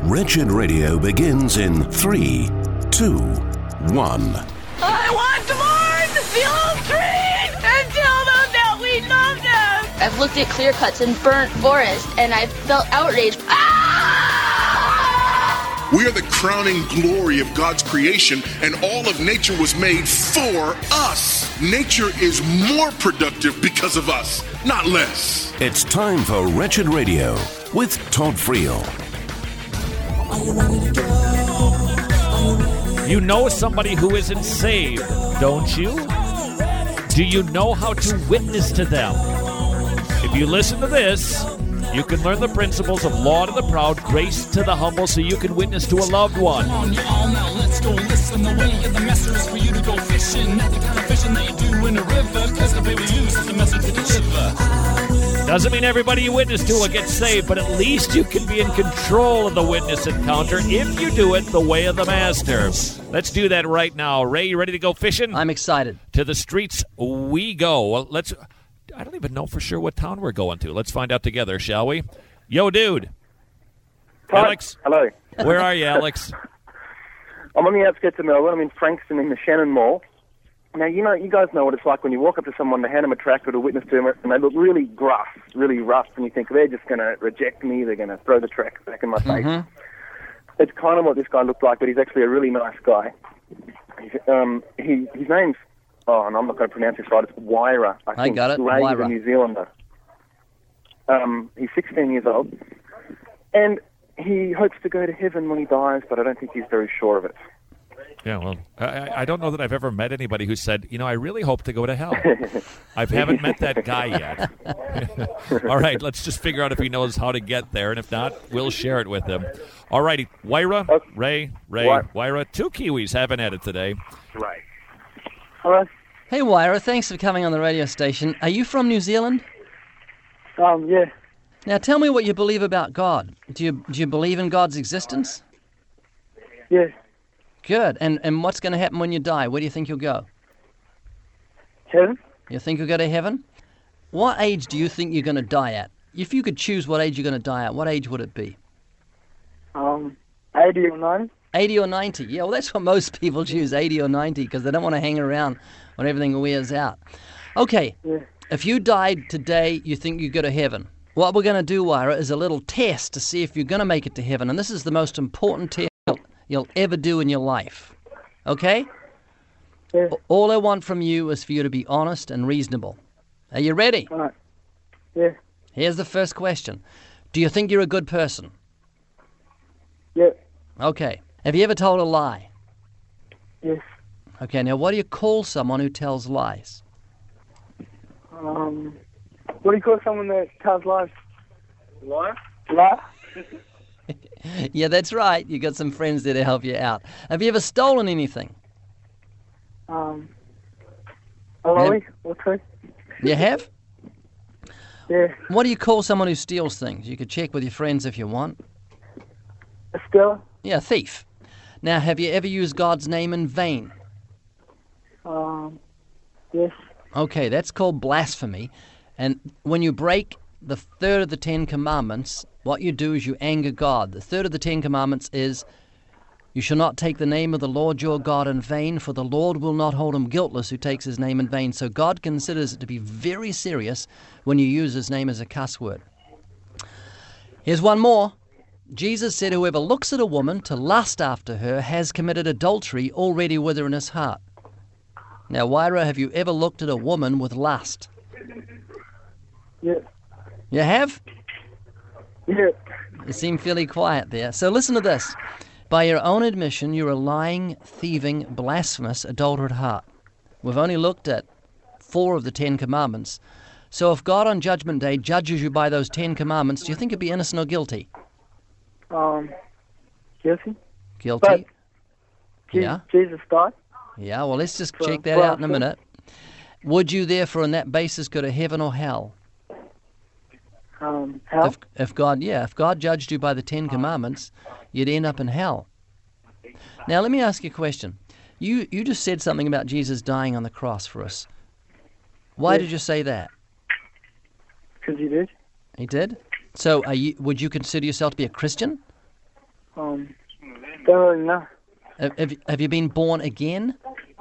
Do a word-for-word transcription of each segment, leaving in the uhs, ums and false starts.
Wretched Radio begins in three, two, one. I want to mourn the old trees and tell them that we love them. I've looked at clear cuts and burnt forest, and I've felt outraged. Ah! We are the crowning glory of God's creation, and all of nature was made for us. Nature is more productive because of us, not less. It's time for Wretched Radio with Todd Friel. You know somebody who isn't saved, don't you? Do you know how to witness to them? If you listen to this, you can learn the principles of law to the proud, grace to the humble, so you can witness to a loved one. Come on, you all now, let's go listen. The way of the master is for you to go fishing. Not the kind of fishing that you do in a river, because the way we use is the message to deliver. Doesn't mean everybody you witness to will get saved, but at least you can be in control of the witness encounter if you do it the way of the master. Let's do that right now. Ray, you ready to go fishing? I'm excited. To the streets we go. Well, let's... I don't even know for sure what town we're going to. Let's find out together, shall we? Yo, dude. Hi. Alex. Hello. Where are you, Alex? I'm on the outskirts of Melbourne. I'm in Frankston in the Shannon Mall. Now, you know, you guys know what it's like when you walk up to someone to hand them a tract or to witness to them, and they look really gruff, really rough, and you think they're just going to reject me, they're going to throw the tract back in my face. Mm-hmm. It's kind of what this guy looked like, but he's actually a really nice guy. He's, um, he, his name's, oh, and I'm not going to pronounce this right, it's Waira. I, I think. got it, Ray is a Waira. New Zealander. Um, he's sixteen years old, and he hopes to go to heaven when he dies, but I don't think he's very sure of it. Yeah, well, I, I don't know that I've ever met anybody who said, you know, I really hope to go to hell. I haven't met that guy yet. All right, let's just figure out if he knows how to get there, and if not, we'll share it with him. All righty, Waira, Okay. Ray, Ray, What? Waira, two Kiwis having at it today. Right. Hello. Hey, Waira, thanks for coming on the radio station. Are you from New Zealand? Um, yeah. Now, tell me what you believe about God. Do you do you believe in God's existence? Yeah. Good. And and what's going to happen when you die? Where do you think you'll go? Heaven? You think you'll go to heaven? What age do you think you're going to die at? If you could choose what age you're going to die at, what age would it be? Um, eighty or ninety? eighty or ninety? Yeah, well, that's what most people choose, eighty or ninety, because they don't want to hang around when everything wears out. Okay, Yeah. if you died today, you think you go to heaven. What we're going to do, Waira, is a little test to see if you're going to make it to heaven, and this is the most important test you'll ever do in your life. Okay? Yeah. All I want from you is for you to be honest and reasonable. Are you ready? All right. Yeah. Here's the first question. Do you think you're a good person? Yeah. Okay. Have you ever told a lie? Yes. Okay, now what do you call someone who tells lies? Um, what do you call someone that tells lies? Liar? Liar? Yeah, that's right. You got some friends there to help you out. Have you ever stolen anything? Um, a lolly or two? You have? Yeah. What do you call someone who steals things? You could check with your friends if you want. A stealer? Yeah, a thief. Now, have you ever used God's name in vain? Um, yes. Okay, that's called blasphemy. And when you break the third of the Ten Commandments, what you do is you anger God. The third of the Ten Commandments is, you shall not take the name of the Lord your God in vain, for the Lord will not hold him guiltless who takes his name in vain. So God considers it to be very serious when you use his name as a cuss word. Here's one more. Jesus said, whoever looks at a woman to lust after her has committed adultery already with her in his heart. Now, Waira, have you ever looked at a woman with lust? Yeah. You have? Yeah. You seem fairly quiet there. So listen to this. By your own admission, you're a lying, thieving, blasphemous, adulterate heart. We've only looked at four of the Ten Commandments. So if God on Judgment Day judges you by those Ten Commandments, do you think you'd be innocent or guilty? Um, guilty? Guilty. But Je- Yeah. Jesus died? Yeah, well, let's just For- check that for out in a our minute. Would you therefore on that basis go to heaven or hell? Um, how? If, if God, yeah, if God judged you by the Ten Commandments, you'd end up in hell. Now, let me ask you a question. You you just said something about Jesus dying on the cross for us. Why Yeah. did you say that? Because you did? He did? So are you, would you consider yourself to be a Christian? Um, don't really know. Have, have, have you been born again?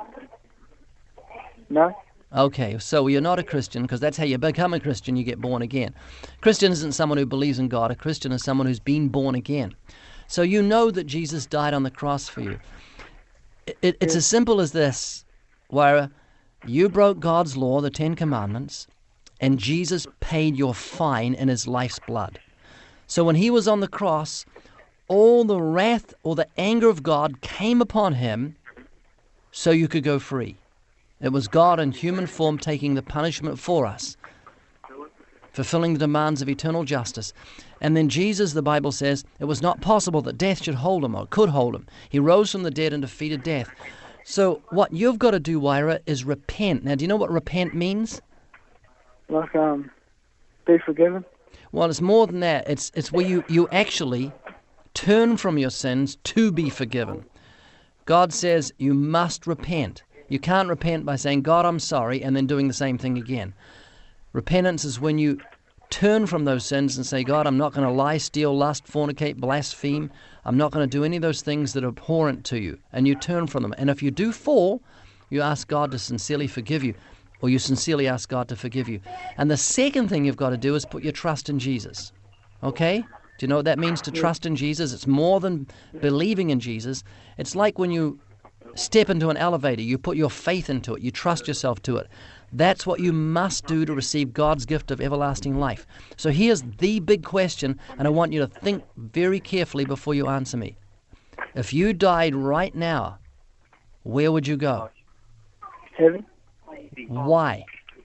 No. Okay, so you're not a Christian, because that's how you become a Christian, you get born again. Christian isn't someone who believes in God. A Christian is someone who's been born again. So you know that Jesus died on the cross for you. It, it, it's as simple as this, Wyra. You broke God's law, the Ten Commandments, and Jesus paid your fine in his life's blood. So when he was on the cross, all the wrath or the anger of God came upon him so you could go free. It was God in human form taking the punishment for us, fulfilling the demands of eternal justice. And then Jesus, the Bible says, it was not possible that death should hold him or could hold him. He rose from the dead and defeated death. So what you've got to do, Wyra, is repent. Now, do you know what repent means? Like, um, be forgiven? Well, it's more than that. It's it's where you, you actually turn from your sins to be forgiven. God says you must repent. You can't repent by saying, God, I'm sorry, and then doing the same thing again. Repentance is when you turn from those sins and say, God, I'm not going to lie, steal, lust, fornicate, blaspheme. I'm not going to do any of those things that are abhorrent to you. And you turn from them. And if you do fall, you ask God to sincerely forgive you, or you sincerely ask God to forgive you. And the second thing you've got to do is put your trust in Jesus. Okay? Do you know what that means, to trust in Jesus? It's more than believing in Jesus. It's like when you step into an elevator, you put your faith into it, you trust yourself to it. That's what you must do to receive God's gift of everlasting life. So here's the big question, and I want you to think very carefully before you answer me. If you died right now, where would you go? Heaven. Why?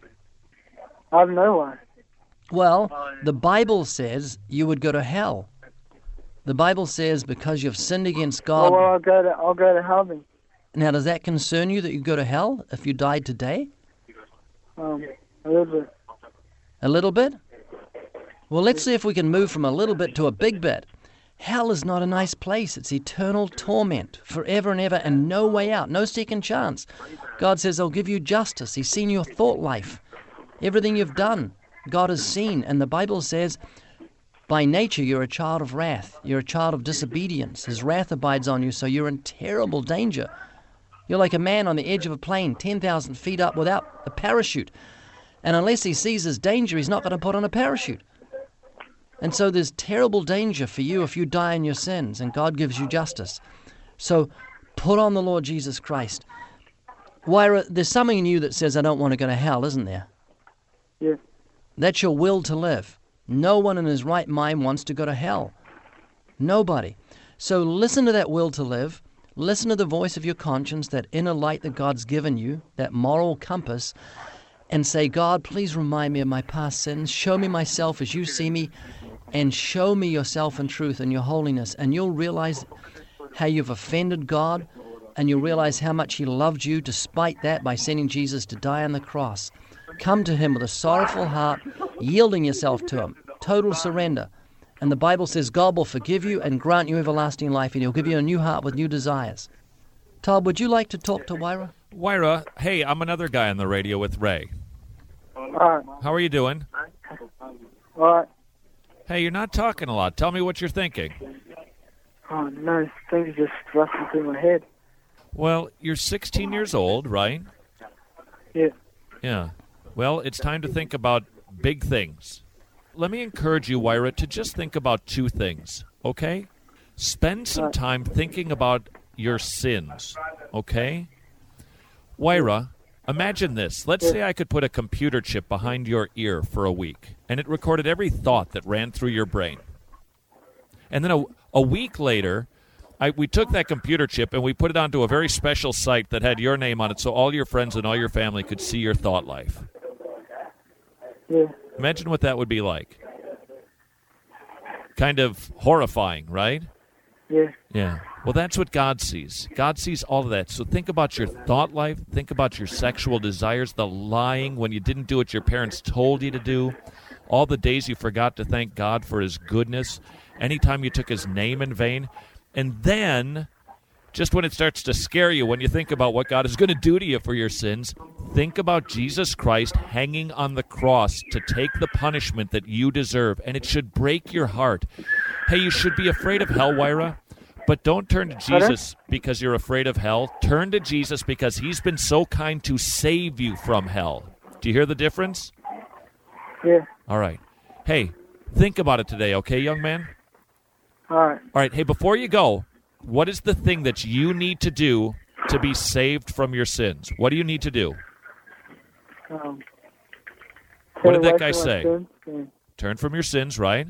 I don't know why. Well, the Bible says you would go to hell. The Bible says because you've sinned against God. Oh, well, I'll go to, I'll go to heaven. Now, does that concern you that you go to hell if you died today? Um, a little bit. A little bit? Well, let's see if we can move from a little bit to a big bit. Hell is not a nice place. It's eternal torment, forever and ever, and no way out, no second chance. God says, I'll give you justice. He's seen your thought life. Everything you've done, God has seen. And the Bible says, by nature, you're a child of wrath. You're a child of disobedience. His wrath abides on you, so you're in terrible danger. You're like a man on the edge of a plane, ten thousand feet up without a parachute. And unless he sees his danger, he's not going to put on a parachute. And so there's terrible danger for you if you die in your sins, and God gives you justice. So put on the Lord Jesus Christ. Wyra, there's something in you that says, I don't want to go to hell, isn't there? Yeah. That's your will to live. No one in his right mind wants to go to hell. Nobody. So listen to that will to live. Listen to the voice of your conscience, that inner light that God's given you, that moral compass, and say, God, please remind me of my past sins. Show me myself as you see me, and show me yourself in truth and your holiness. And you'll realize how you've offended God, and you'll realize how much he loved you despite that by sending Jesus to die on the cross. Come to him with a sorrowful heart, yielding yourself to him, total surrender. And the Bible says God will forgive you and grant you everlasting life, and he'll give you a new heart with new desires. Todd, would you like to talk to Wyra? Wyra, hey, I'm another guy on the radio with Ray. All right. How are you doing? All right. Hey, you're not talking a lot. Tell me what you're thinking. Oh, no, things just rushing through my head. Well, you're sixteen years old, right? Yeah. Yeah. Well, it's time to think about big things. Let me encourage you, Wyra, to just think about two things, okay? Spend some time thinking about your sins, okay? Wyra, imagine this. Let's say I could put a computer chip behind your ear for a week, and it recorded every thought that ran through your brain. And then a, a week later, I, we took that computer chip and we put it onto a very special site that had your name on it so all your friends and all your family could see your thought life. Yeah. Imagine what that would be like. Kind of horrifying, right? Yeah. Yeah. Well, that's what God sees. God sees all of that. So think about your thought life. Think about your sexual desires, the lying when you didn't do what your parents told you to do, all the days you forgot to thank God for his goodness, anytime you took his name in vain. And then, just when it starts to scare you, when you think about what God is going to do to you for your sins, think about Jesus Christ hanging on the cross to take the punishment that you deserve, and it should break your heart. Hey, you should be afraid of hell, Wyra. But don't turn to Jesus because you're afraid of hell. Turn to Jesus because he's been so kind to save you from hell. Do you hear the difference? Yeah. All right. Hey, think about it today, okay, young man? All right. All right. Hey, before you go, what is the thing that you need to do to be saved from your sins? What do you need to do? Um, what did that guy away from my say? sins, yeah. Turn from your sins, right?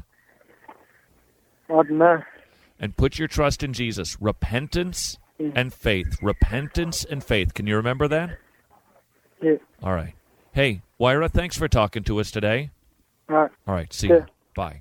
I don't know. And put your trust in Jesus. Repentance Yeah. and faith. Repentance and faith. Can you remember that? Yeah. All right. Hey, Wyra, thanks for talking to us today. All right. All right, see Yeah. you. Bye.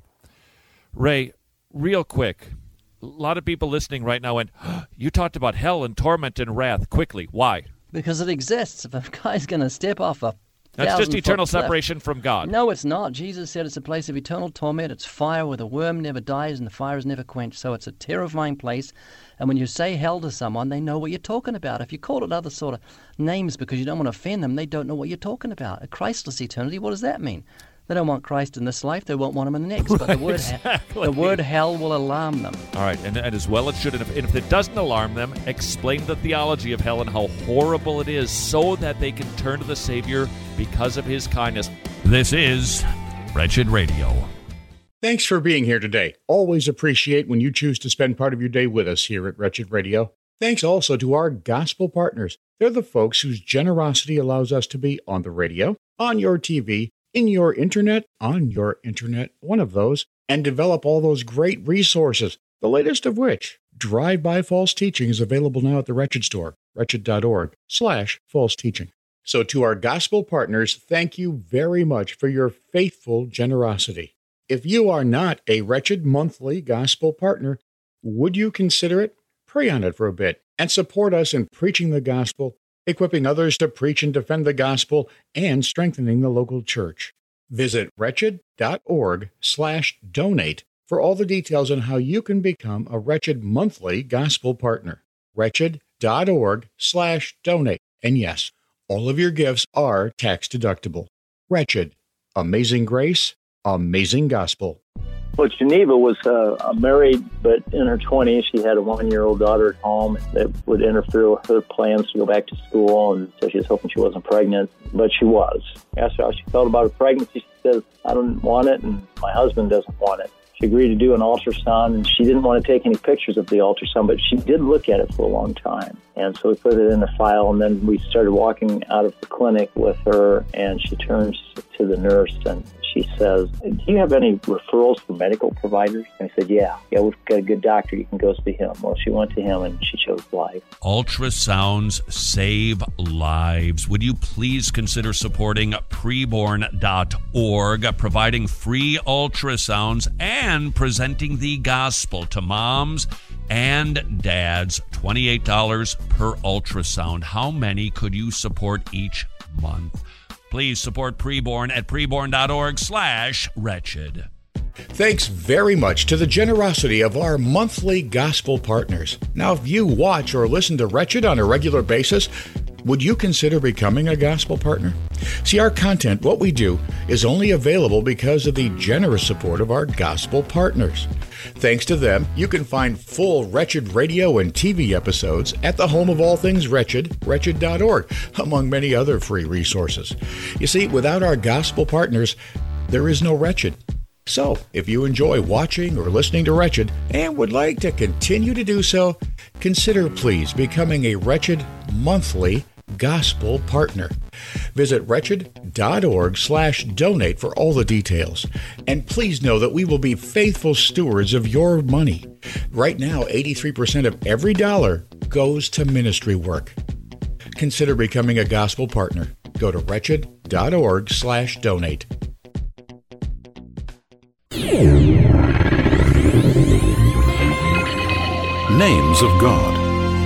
Ray, real quick, a lot of people listening right now went, oh, you talked about hell and torment and wrath. Quickly, why? Because it exists. If a guy's going to step off a That's just thousand-foot eternal cliff- separation from God. No, it's not. Jesus said it's a place of eternal torment. It's fire where the worm never dies and the fire is never quenched. So it's a terrifying place. And when you say hell to someone, they know what you're talking about. If you call it other sort of names because you don't want to offend them, they don't know what you're talking about. A Christless eternity, what does that mean? They don't want Christ in this life. They won't want him in the next. But the word, Exactly. the word hell will alarm them. All right, and, and as well it should. And if, and if it doesn't alarm them, explain the theology of hell and how horrible it is so that they can turn to the Savior because of his kindness. This is Wretched Radio. Thanks for being here today. Always appreciate when you choose to spend part of your day with us here at Wretched Radio. Thanks also to our gospel partners. They're the folks whose generosity allows us to be on the radio, on your T V, in your internet, on your internet, one of those, and develop all those great resources, the latest of which, Drive-By False Teaching, is available now at the Wretched Store, wretched.org slash false teaching. So to our gospel partners, thank you very much for your faithful generosity. If you are not a Wretched monthly gospel partner, would you consider it? Pray on it for a bit and support us in preaching the gospel, equipping others to preach and defend the gospel, and strengthening the local church. Visit wretched.org slash donate for all the details on how you can become a Wretched monthly gospel partner. Wretched.org slash donate. And yes, all of your gifts are tax deductible. Wretched. Amazing grace. Amazing gospel. Well, Geneva was uh, married, but in her twenties, she had a one-year-old daughter at home that would interfere with her plans to go back to school, and so she was hoping she wasn't pregnant, but she was. I asked her how she felt about her pregnancy. She says, I don't want it, and my husband doesn't want it. She agreed to do an ultrasound, and she didn't want to take any pictures of the ultrasound, but she did look at it for a long time. And so we put it in the file, and then we started walking out of the clinic with her, and she turns to the nurse, and she says, do you have any referrals for medical providers? And I said, yeah. Yeah, we've got a good doctor. You can go see him. Well, she went to him, and she chose life. Ultrasounds save lives. Would you please consider supporting preborn dot org, providing free ultrasounds and presenting the gospel to moms and dads, twenty-eight dollars per ultrasound. How many could you support each month? Please support Preborn at preborn.org slash wretched. Thanks very much to the generosity of our monthly gospel partners. Now, if you watch or listen to Wretched on a regular basis, would you consider becoming a gospel partner? See, our content, what we do, is only available because of the generous support of our gospel partners. Thanks to them, you can find full Wretched radio and T V episodes at the home of all things Wretched, wretched dot org, among many other free resources. You see, without our gospel partners, there is no Wretched. So, if you enjoy watching or listening to Wretched and would like to continue to do so, consider please becoming a Wretched monthly gospel partner. Visit wretched.org slash donate for all the details. And please know that we will be faithful stewards of your money. Right now, eighty-three percent of every dollar goes to ministry work. Consider becoming a gospel partner. Go to wretched.org slash donate. Names of God.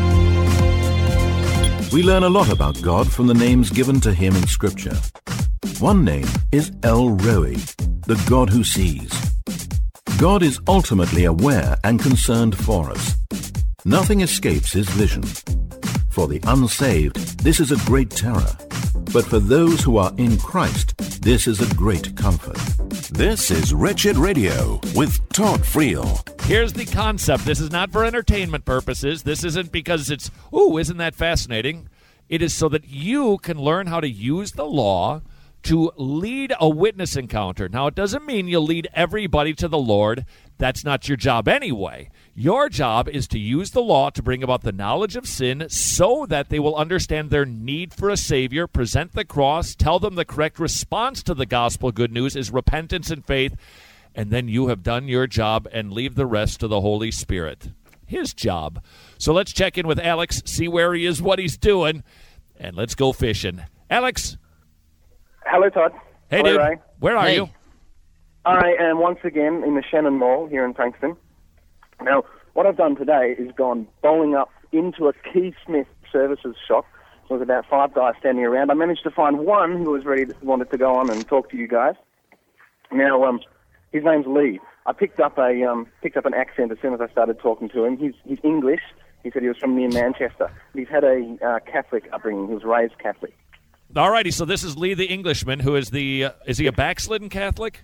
We learn a lot about God from the names given to him in Scripture. One name is El Roi, the God who sees. God is ultimately aware and concerned for us. Nothing escapes his vision. For the unsaved, this is a great terror. But for those who are in Christ, this is a great comfort. This is Wretched Radio with Todd Friel. Here's the concept. This is not for entertainment purposes. This isn't because it's, ooh, isn't that fascinating? It is so that you can learn how to use the law to lead a witness encounter. Now, it doesn't mean you'll lead everybody to the Lord. That's not your job anyway. Your job is to use the law to bring about the knowledge of sin so that they will understand their need for a Savior, present the cross, tell them the correct response to the gospel good news is repentance and faith, and then you have done your job and leave the rest to the Holy Spirit. His job. So let's check in with Alex, see where he is, what he's doing, and let's go fishing. Alex. Hello, Todd. Hey, Hello, dude. Ray. Where are Hey. you? I am once again in the Shannon Mall here in Frankston. Now, what I've done today is gone bowling up into a Keith Smith services shop. There was about five guys standing around. I managed to find one who was ready, to, wanted to go on and talk to you guys. Now, um, his name's Lee. I picked up a um, picked up an accent as soon as I started talking to him. He's he's English. He said he was from near Manchester. He's had a uh, Catholic upbringing. He was raised Catholic. All righty, so this is Lee the Englishman, who is the, uh, is he a backslidden Catholic?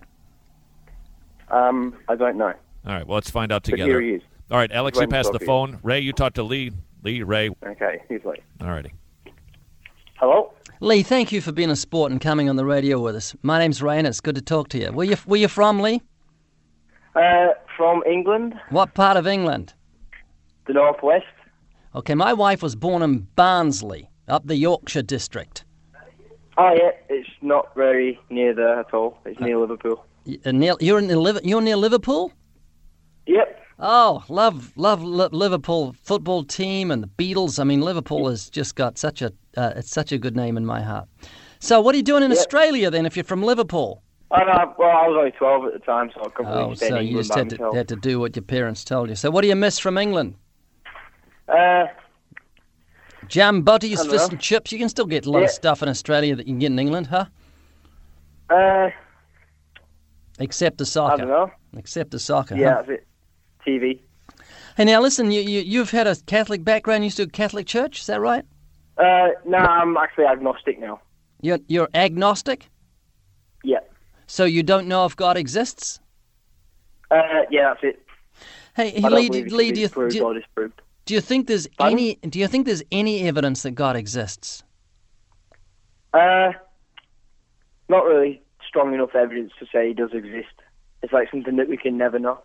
Um, I don't know. All right, well, let's find out But together. here he is. All right, Alex, He's you waiting to pass talk the to you. phone. Ray, you talk to Lee. Lee, Ray. Okay, here's Lee. All righty. Hello? Lee, thank you for being a sport and coming on the radio with us. My name's Ray, and it's good to talk to you. Where you, where you from, Lee? Uh, from England, What part of England? the northwest. Okay, my wife was born in Barnsley, up the Yorkshire district. Oh yeah, it's not very near there at all. It's near Liverpool. Y- uh, near- You're in the Liv- You're near Liverpool? Yep. Oh, love, love Li- Liverpool football team and the Beatles. I mean, Liverpool has just got such a, uh, it's such a good name in my heart. So, what are you doing in Yep. Australia then? If you're from Liverpool? Oh no, well I was only twelve at the time, so I completely Oh, stayed so in you England just by had to, myself. had to do what your parents told you. So, what do you miss from England? Uh, Jam butties, I don't fish know. and chips. You can still get a lot Yeah. of stuff in Australia that you can get in England, huh? uh, Except the soccer. I don't know. Except the soccer. Yeah, Huh? that's it. T V. Hey, now listen. You, you you've had a Catholic background. You used to go to Catholic church. Is that right? Uh, no, I'm actually agnostic now. You're you're agnostic. Yeah. So you don't know if God exists. Uh, yeah, that's it. Hey, I don't Lee, believe it Lee, can do be you, proved do, you- or disproved. do you think there's Pardon? any do you think there's any evidence that God exists? Uh, not really strong enough evidence to say he does exist. It's like something that we can never know.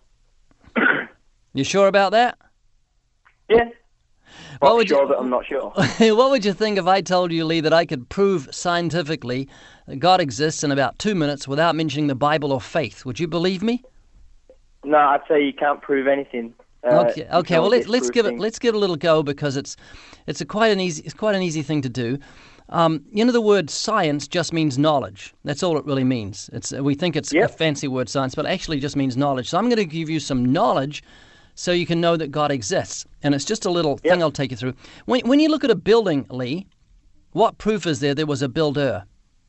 You sure about that? Yeah. What Not would sure, you- but I'm not sure. What would you think if I told you, Lee, that I could prove scientifically that God exists in about two minutes without mentioning the Bible or faith? Would you believe me? No, I'd say you can't prove anything. Uh, Okay. you Okay. can Well, only let's let's disprove give it things. let's give it a little go because it's it's a quite an easy it's quite an easy thing to do. Um, you know, the word science just means knowledge. That's all it really means. It's we think it's Yep. a fancy word, science, but it actually just means knowledge. So I'm going to give you some knowledge so you can know that God exists. And it's just a little thing I'll take you through. When when you look at a building, Lee, what proof is there there was a builder?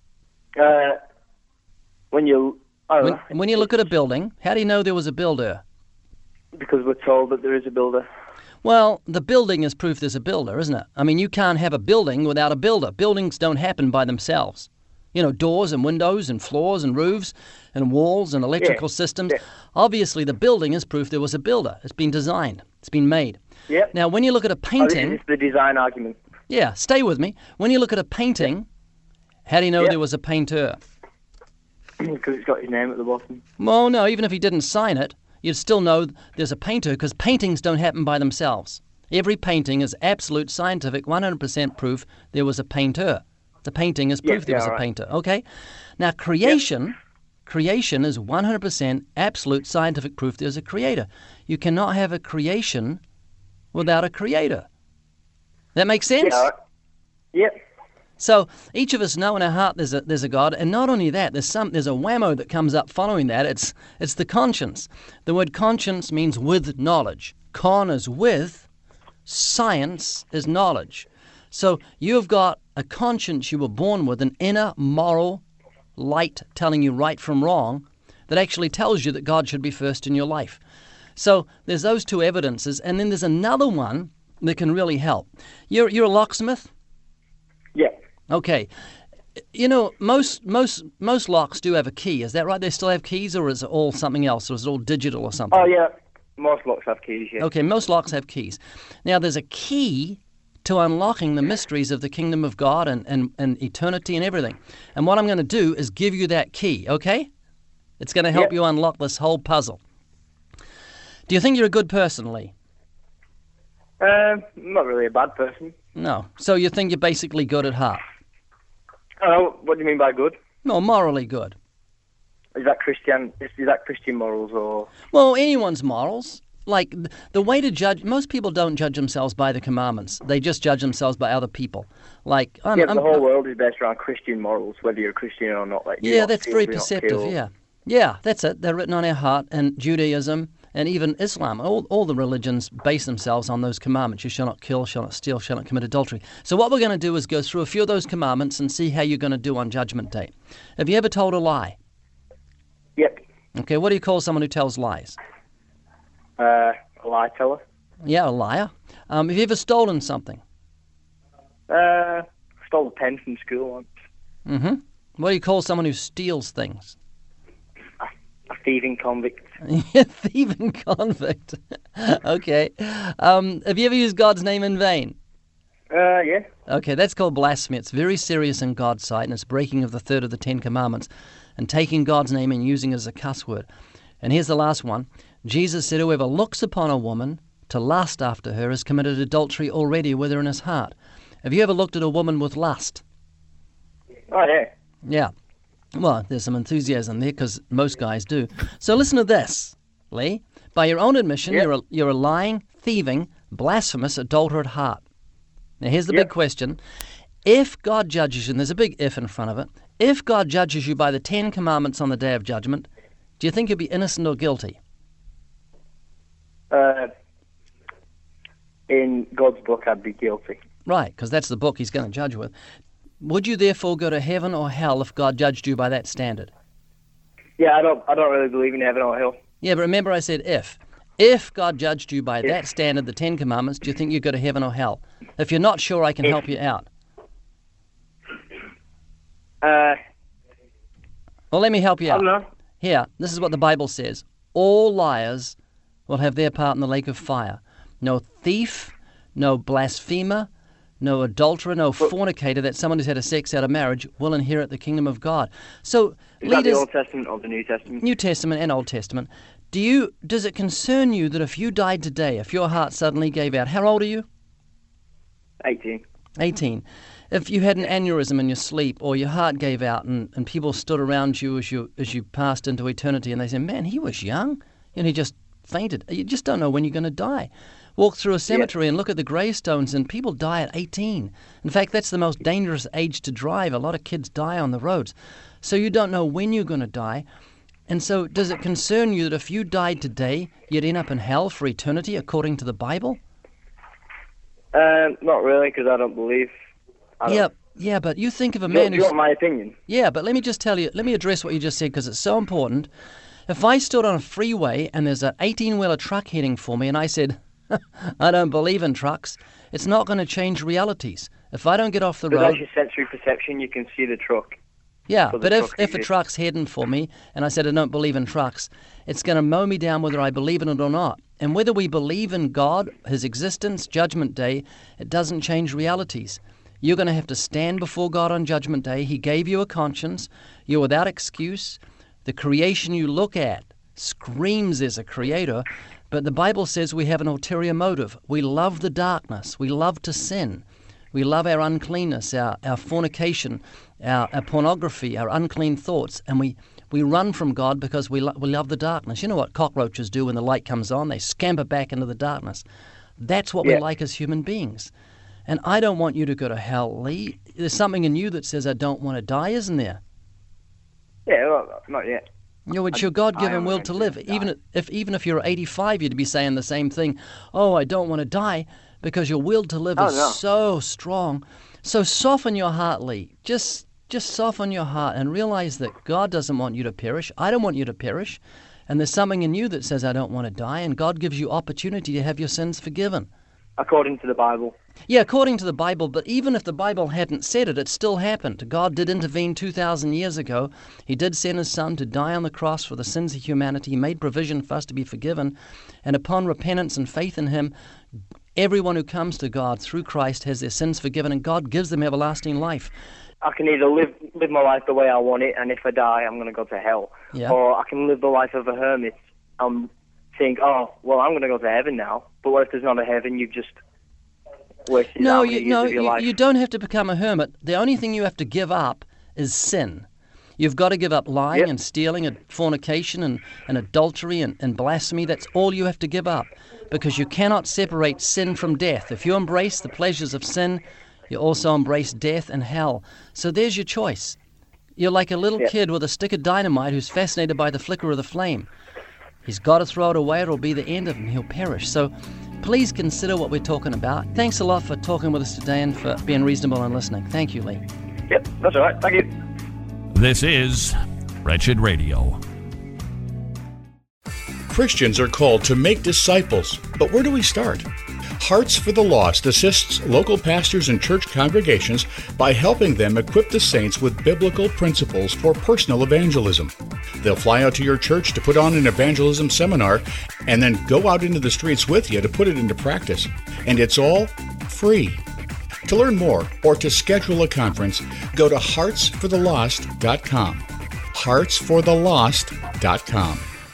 Uh, when you, I don't When, know, when you look at a building, how do you know there was a builder? because we're told that there is a builder. Well, the building is proof there's a builder, isn't it? I mean, you can't have a building without a builder. Buildings don't happen by themselves. You know, doors and windows and floors and roofs and walls and electrical Yeah, systems. yeah. Obviously, the building is proof there was a builder. It's been designed. It's been made. Yep. Now, when you look at a Oh, this painting, is the design argument. yeah, stay with me. When you look at a painting, how do you know Yeah. there was a painter? Because it's got his name at the bottom. Well, no, even if he didn't sign it, you'd still know there's a painter because paintings don't happen by themselves. Every painting is absolute scientific, one hundred percent proof there was a painter. The painting is Yeah, proof there yeah, was a all right. painter. Okay? Now, creation, creation is one hundred percent absolute scientific proof there's a creator. You cannot have a creation without a creator. That makes sense? Yeah, all right. Yep. So each of us know in our heart there's a there's a God, and not only that, there's some there's a whammo that comes up following that. It's it's the conscience. The word conscience means with knowledge. Con is with, science is knowledge. So you've got a conscience you were born with, an inner moral light telling you right from wrong, that actually tells you that God should be first in your life. So there's those two evidences, and then there's another one that can really help. You're you're a locksmith? Yeah. Okay. You know, most most most locks do have a key. Is that right? They still have keys, or is it all something else, or is it all digital or something? Oh, yeah. Most locks have keys, yeah. Okay, most locks have keys. Now, there's a key to unlocking the mysteries of the kingdom of God and, and, and eternity and everything. And what I'm going to do is give you that key, okay? It's going to help Yep. you unlock this whole puzzle. Do you think you're a good person, Lee? Um, not really a bad person. No. So you think you're basically good at heart? Oh, what do you mean by good? No, morally good. Is that Christian? Is, is that Christian morals or? Well, anyone's morals. Like, th- the way to judge, most people don't judge themselves by the commandments. They just judge themselves by other people. Like, I'm, yeah, but I'm, the whole world is based around Christian morals, whether you're a Christian or not. Like, do yeah, not that's steal, very do not perceptive, kill. yeah. Yeah, that's it. They're written on our heart, and Judaism and even Islam, all, all the religions base themselves on those commandments. You shall not kill, shall not steal, shall not commit adultery. So what we're going to do is go through a few of those commandments and see how you're going to do on Judgment Day. Have you ever told a lie? Yep. Okay, what do you call someone who tells lies? Uh, a lie teller. Yeah, a liar. Um, have you ever stolen something? Uh, stole a pen from school once. Mm-hmm. What do you call someone who steals things? A thieving convict. A thieving convict. Okay. Um, have you ever used God's name in vain? Uh, yeah. Okay, that's called blasphemy. It's very serious in God's sight, and it's breaking of the third of the Ten Commandments and taking God's name and using it as a cuss word. And here's the last one. Jesus said, whoever looks upon a woman to lust after her has committed adultery already with her in his heart. Have you ever looked at a woman with lust? Oh, yeah. Yeah. Well, there's some enthusiasm there because most guys do. So listen to this, Lee. By your own admission, Yep. you're, a, you're a lying, thieving, blasphemous adulterer at heart. Now, here's the Yep. big question. If God judges you, and there's a big if in front of it, if God judges you by the Ten Commandments on the Day of Judgment, do you think you'll be innocent or guilty? Uh, in God's book, I'd be guilty. Right, because that's the book he's going to judge with. Would you therefore go to heaven or hell if God judged you by that standard? Yeah, I don't. I don't really believe in heaven or hell. Yeah, but remember I said if. If God judged you by If. that standard, the Ten Commandments, do you think you go to heaven or hell? If you're not sure, I can If. help you out. Uh, Well, let me help you I out. don't know. Here, this is what the Bible says. All liars will have their part in the lake of fire. No thief, no blasphemer, no adulterer, no fornicator, that someone who's had a sex out of marriage, will inherit the kingdom of God. So, Is that leaders, the Old Testament or the New Testament? New Testament and Old Testament, do you? Does it concern you that if you died today, if your heart suddenly gave out, how old are you? eighteen. eighteen. If you had an aneurysm in your sleep or your heart gave out and, and people stood around you as you as you passed into eternity and they said, man, he was young and he just fainted. You just don't know when you're going to die. Walk through a cemetery and look at the gravestones and people die at eighteen. In fact, that's the most dangerous age to drive. A lot of kids die on the roads. So you don't know when you're going to die. And so does it concern you that if you died today, you'd end up in hell for eternity according to the Bible? Um, not really, because I don't believe. I don't, Yeah, yeah, but you think of a Do you- man do you who's... want my opinion? Yeah, but let me just tell you, let me address what you just said because it's so important. If I stood on a freeway and there's an eighteen-wheeler truck heading for me and I said, I don't believe in trucks, it's not going to change realities. If I don't get off the But road... that's your sensory perception. You can see the truck. Yeah, for the but if, truck if a exist. truck's heading for me and I said I don't believe in trucks, it's going to mow me down whether I believe in it or not. And whether we believe in God, His existence, Judgment Day, it doesn't change realities. You're going to have to stand before God on Judgment Day. He gave you a conscience. You're without excuse. The creation you look at screams there's a creator, but the Bible says we have an ulterior motive. We love the darkness. We love to sin. We love our uncleanness, our, our fornication, our, our pornography, our unclean thoughts, and we, we run from God because we, lo- we love the darkness. You know what cockroaches do when the light comes on? They scamper back into the darkness. That's what Yeah. we like as human beings. And I don't want you to go to hell, Lee. There's something in you that says I don't want to die, isn't there? Yeah, well, not yet. You know, it's I- your I God-given am will going to to live. die. Even if even if you're eighty-five, you'd be saying the same thing. Oh, I don't want to die, because your will to live Oh, is no. so strong. So soften your heart, Lee. Just just soften your heart and realize that God doesn't want you to perish. I don't want you to perish. And there's something in you that says I don't want to die, and God gives you opportunity to have your sins forgiven. according to the Bible. Yeah, according to the Bible, but even if the Bible hadn't said it, it still happened. God did intervene two thousand years ago. He did send His Son to die on the cross for the sins of humanity. He made provision for us to be forgiven. And upon repentance and faith in Him, everyone who comes to God through Christ has their sins forgiven, and God gives them everlasting life. I can either live live my life the way I want it, and if I die, I'm going to go to hell. Yeah. Or I can live the life of a hermit. Um, think, oh, well, I'm going to go to heaven now. But what if there's not a heaven? You've just wasted No, how many you, years no, of your you, life. you don't have to become a hermit. The only thing you have to give up is sin. You've got to give up lying Yep. and stealing and fornication and, and adultery and, and blasphemy. That's all you have to give up, because you cannot separate sin from death. If you embrace the pleasures of sin, you also embrace death and hell. So there's your choice. You're like a little Yep. kid with a stick of dynamite who's fascinated by the flicker of the flame. He's got to throw it away, or it'll be the end of him. He'll perish. So please consider what we're talking about. Thanks a lot for talking with us today and for being reasonable and listening. Thank you, Lee. Yep, that's all right. Thank you. This is Wretched Radio. Christians are called to make disciples, but where do we start? Hearts for the Lost assists local pastors and church congregations by helping them equip the saints with biblical principles for personal evangelism. They'll fly out to your church to put on an evangelism seminar and then go out into the streets with you to put it into practice. And it's all free. To learn more or to schedule a conference, go to hearts for the lost dot com. hearts for the lost dot com.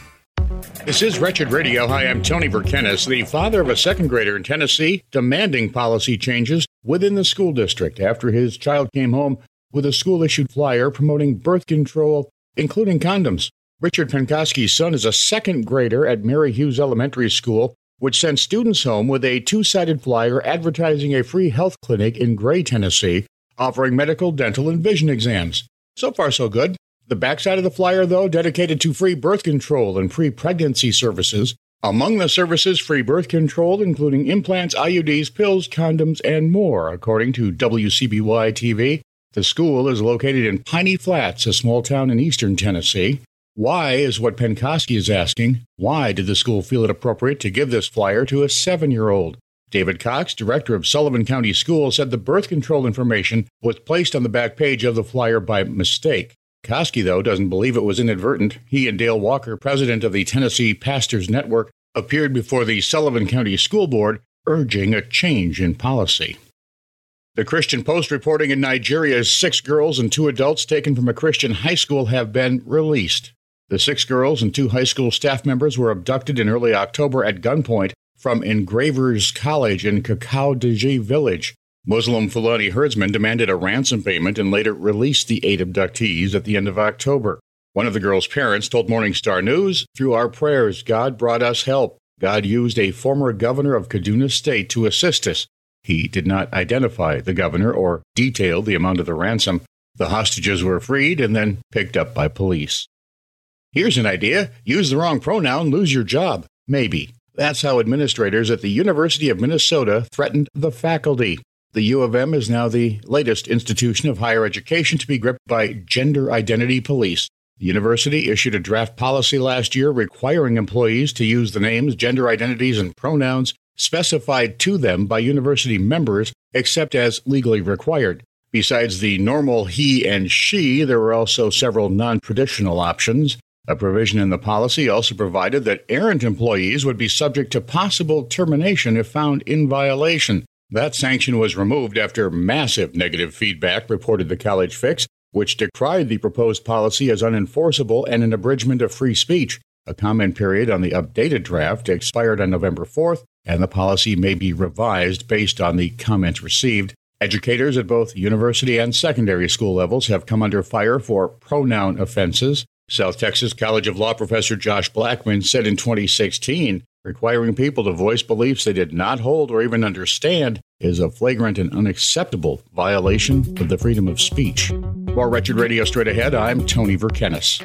This is Wretched Radio. Hi, I'm Tony Verkenis, the father of a second grader in Tennessee, demanding policy changes within the school district after his child came home with a school-issued flyer promoting birth control, including condoms. Richard Penkoski's son is a second grader at Mary Hughes Elementary School, which sent students home with a two-sided flyer advertising a free health clinic in Gray, Tennessee, offering medical, dental, and vision exams. So far, so good. The backside of the flyer, though, dedicated to free birth control and pre-pregnancy services. Among the services, free birth control, including implants, I U Ds, pills, condoms, and more, according to W C B Y T V. The school is located in Piney Flats, a small town in eastern Tennessee. Why is what Penkoski is asking. Why did the school feel it appropriate to give this flyer to a seven-year-old? David Cox, director of Sullivan County Schools, said the birth control information was placed on the back page of the flyer by mistake. Koski, though, doesn't believe it was inadvertent. He and Dale Walker, president of the Tennessee Pastors Network, appeared before the Sullivan County School Board, urging a change in policy. The Christian Post reporting in Nigeria, six girls and two adults taken from a Christian high school have been released. The six girls and two high school staff members were abducted in early October at gunpoint from Engravers College in Kakao-Deji village. Muslim Fulani herdsmen demanded a ransom payment and later released the eight abductees at the end of October. One of the girls' parents told Morning Star News, "Through our prayers, God brought us help. God used a former governor of Kaduna State to assist us." He did not identify the governor or detail the amount of the ransom. The hostages were freed and then picked up by police. Here's an idea. Use the wrong pronoun, lose your job. Maybe. That's how administrators at the University of Minnesota threatened the faculty. The U of M is now the latest institution of higher education to be gripped by gender identity police. The university issued a draft policy last year requiring employees to use the names, gender identities, and pronouns specified to them by university members, except as legally required. Besides the normal he and she, there were also several non-traditional options. A provision in the policy also provided that errant employees would be subject to possible termination if found in violation. That sanction was removed after massive negative feedback, reported the College Fix, which decried the proposed policy as unenforceable and an abridgment of free speech. A comment period on the updated draft expired on November fourth, and the policy may be revised based on the comments received. Educators at both university and secondary school levels have come under fire for pronoun offenses. South Texas College of Law professor Josh Blackman said in twenty sixteen, requiring people to voice beliefs they did not hold or even understand is a flagrant and unacceptable violation of the freedom of speech. More Wretched Radio straight ahead. I'm Tony Verkenis.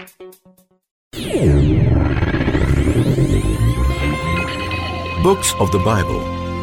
Books of the Bible.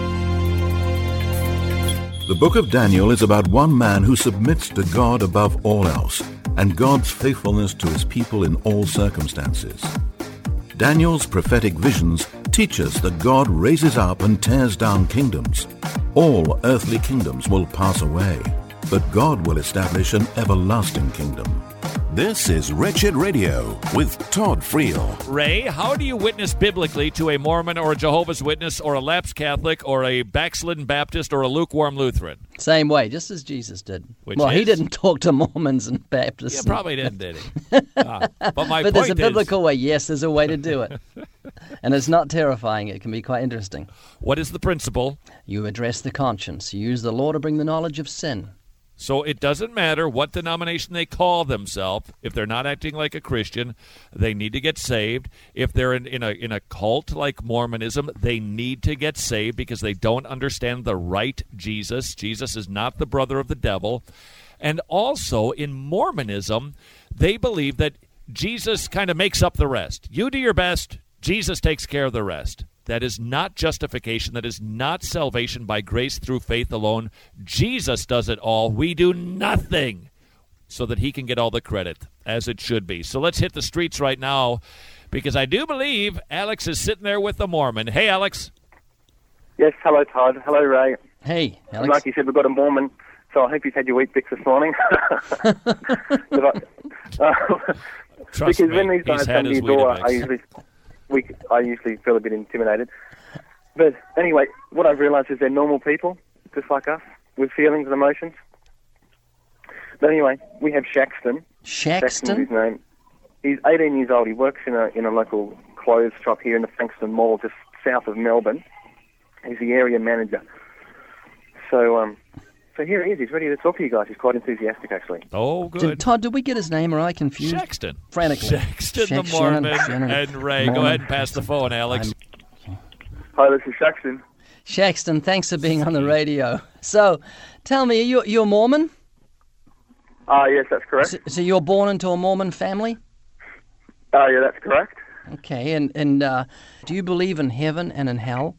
The book of Daniel is about one man who submits to God above all else, and God's faithfulness to his people in all circumstances. Daniel's prophetic visions teaches that God raises up and tears down kingdoms. All earthly kingdoms will pass away, but God will establish an everlasting kingdom. This is Wretched Radio with Todd Friel. Ray, how do you witness biblically to a Mormon or a Jehovah's Witness or a lapsed Catholic or a backslidden Baptist or a lukewarm Lutheran? Same way, just as Jesus did. Which well, is? He didn't talk to Mormons and Baptists. Yeah, and- probably didn't, did he? Ah, but my but there's a point is- biblical way. Yes, there's a way to do it. And it's not terrifying. It can be quite interesting. What is the principle? You address the conscience. You use the law to bring the knowledge of sin. So it doesn't matter what denomination they call themselves. If they're not acting like a Christian, they need to get saved. If they're in, in a in a cult like Mormonism, they need to get saved because they don't understand the right Jesus. Jesus is not the brother of the devil. And also in Mormonism, they believe that Jesus kind of makes up the rest. You do your best, Jesus takes care of the rest. That is not justification. That is not salvation by grace through faith alone. Jesus does it all. We do nothing so that he can get all the credit, as it should be. So let's hit the streets right now, because I do believe Alex is sitting there with the Mormon. Hey, Alex. Yes, hello, Todd. Hello, Ray. Hey, And Alex. like you said, we've got a Mormon, so I hope you've had your wheat bix this morning. But I- uh, Trust because me, when these he's guys had come to his your door, Weetabix. I usually, we, I usually feel a bit intimidated. But anyway, what I've realised is they're normal people, just like us, with feelings and emotions. But anyway, we have Shaxton. Shaxton? is his name. He's eighteen years old. He works in a in a local clothes shop here in the Frankston Mall, just south of Melbourne. He's the area manager. So, um, so here he is. He's ready to talk to you guys. He's quite enthusiastic, actually. Oh, good. Did, Todd, did we get his name or am I confused? Shaxton. Frantically. Shaxton Shack- the Mormon Shannon- Shannon- and Ray. Mormon. Go ahead and pass the phone, Alex. Hi, this is Shaxton. Shaxton, thanks for being on the radio. So, tell me, are you, you're Mormon? Ah, yes, that's correct. So, so you're born into a Mormon family? Ah, yeah, that's correct. Okay, and, and uh, do you believe in heaven and in hell?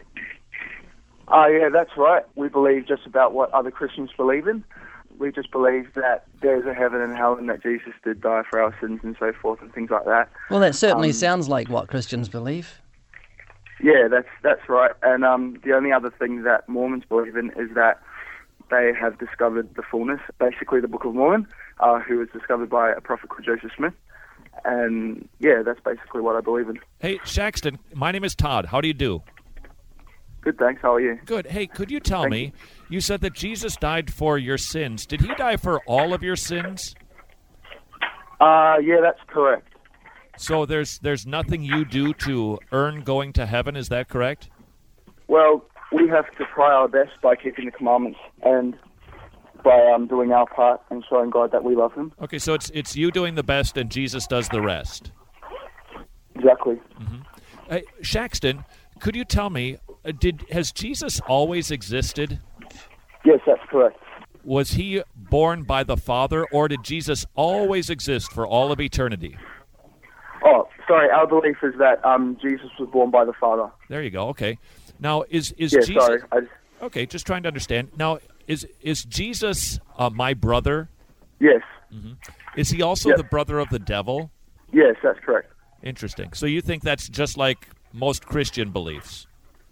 Ah, yeah, that's right. We believe just about what other Christians believe in. We just believe that there's a heaven and hell and that Jesus did die for our sins and so forth and things like that. Well, that certainly Um, sounds like what Christians believe. Yeah, that's that's right. And um, the only other thing that Mormons believe in is that they have discovered the fullness, basically the Book of Mormon, uh, who was discovered by a prophet called Joseph Smith. And yeah, that's basically what I believe in. Hey, Shaxton, my name is Todd. How do you do? Good, thanks. How are you? Good. Hey, could you tell Thank me, you. you said that Jesus died for your sins. Did he die for all of your sins? Uh, yeah, that's correct. So there's there's nothing you do to earn going to heaven, is that correct? Well, we have to try our best by keeping the commandments and by um, doing our part and showing God that we love Him. Okay, so it's it's you doing the best and Jesus does the rest. Exactly. Mm-hmm. Hey, Shaxton, could you tell me, uh, did has Jesus always existed? Yes, that's correct. Was he born by the Father, or did Jesus always exist for all of eternity? Oh, sorry. Our belief is that um, Jesus was born by the Father. There you go. Okay. Now, is is Yeah, Jesus? sorry. I just- Okay, just trying to understand. Now, is is Jesus uh, my brother? Yes. Mm-hmm. Is he also Yep. the brother of the devil? Yes, that's correct. Interesting. So you think that's just like most Christian beliefs?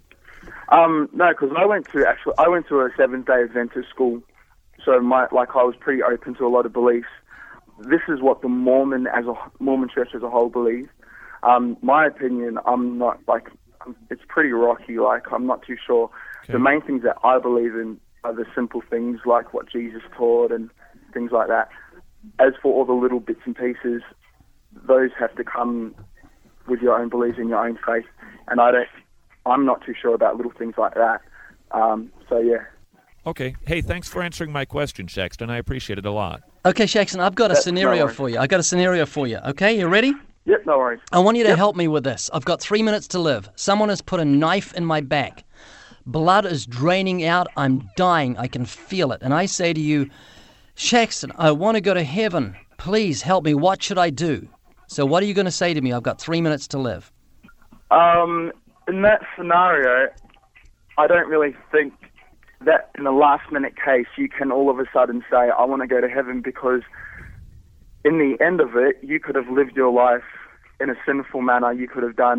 Um, no, because I went to actually I went to a Seventh Day Adventist school, so my like I was pretty open to a lot of beliefs. This is what the Mormon as a Mormon Church as a whole believes. Um, my opinion, I'm not like it's pretty rocky. Like I'm not too sure. Okay. The main things that I believe in are the simple things like what Jesus taught and things like that. As for all the little bits and pieces, those have to come with your own beliefs and your own faith. And I don't. I'm not too sure about little things like that. Um, so yeah. Okay. Hey, thanks for answering my question, Shaxton. I appreciate it a lot. Okay, Shaxton, I've got a That's scenario no worries. for you. I've got a scenario for you. Okay, you ready? Yep, no worries. I want you to Yep. help me with this. I've got three minutes to live. Someone has put a knife in my back. Blood is draining out. I'm dying. I can feel it. And I say to you, Shaxton, I want to go to heaven. Please help me. What should I do? So what are you going to say to me? I've got three minutes to live. Um, in that scenario, I don't really think that in a last minute case you can all of a sudden say, I want to go to heaven, because in the end of it, you could have lived your life in a sinful manner. You could have done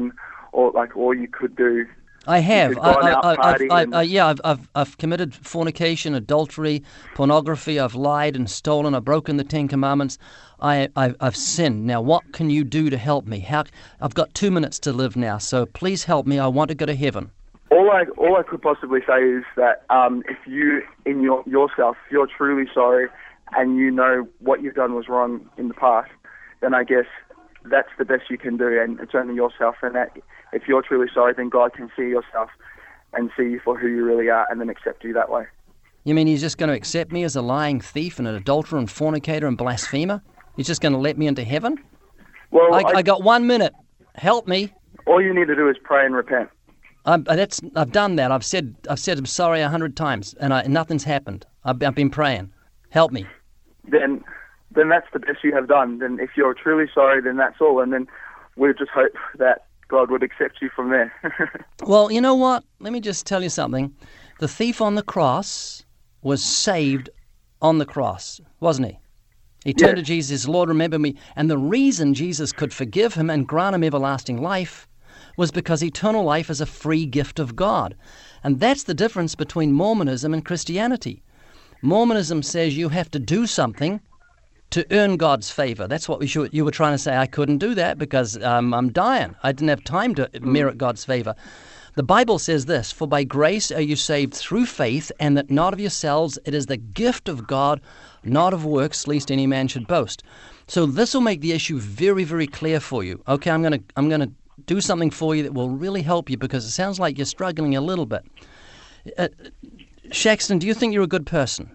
or like all you could do. I have. You could go on I, out I, I, partying I, and- I, yeah, I've, I've, I've committed fornication, adultery, pornography. I've lied and stolen. I've broken the Ten Commandments. I, I, I've sinned. Now, what can you do to help me? How? I've got two minutes to live now, so please help me. I want to go to heaven. All I all I could possibly say is that um, if you in your yourself, if you're truly sorry, and you know what you've done was wrong in the past, then I guess that's the best you can do, and it's only yourself. And that if you're truly sorry, then God can see yourself and see you for who you really are, and then accept you that way. You mean he's just going to accept me as a lying thief and an adulterer and fornicator and blasphemer? He's just going to let me into heaven? Well, I, I, I got one minute. Help me. all you need to do is pray and repent. I'm, that's I've done that. I've said I've said I'm sorry a hundred times, and I, nothing's happened. I've, I've been praying. Help me. Then, then that's the best you have done. Then, if you're truly sorry, then that's all. And then we just hope that God would accept you from there. Well, you know what? Let me just tell you something. The thief on the cross was saved on the cross, wasn't he? He turned Yes. to Jesus, Lord, remember me. And the reason Jesus could forgive him and grant him everlasting life was because eternal life is a free gift of God. And that's the difference between Mormonism and Christianity. Mormonism says you have to do something to earn God's favor. That's what we should, you were trying to say. I couldn't do that because um, I'm dying. I didn't have time to merit God's favor. The Bible says this, for by grace are you saved through faith, and that not of yourselves, it is the gift of God, not of works, lest any man should boast. So this will make the issue very, very clear for you. Okay, I'm going to I'm going to do something for you that will really help you, because it sounds like you're struggling a little bit. Uh, Shaxton, do you think you're a good person?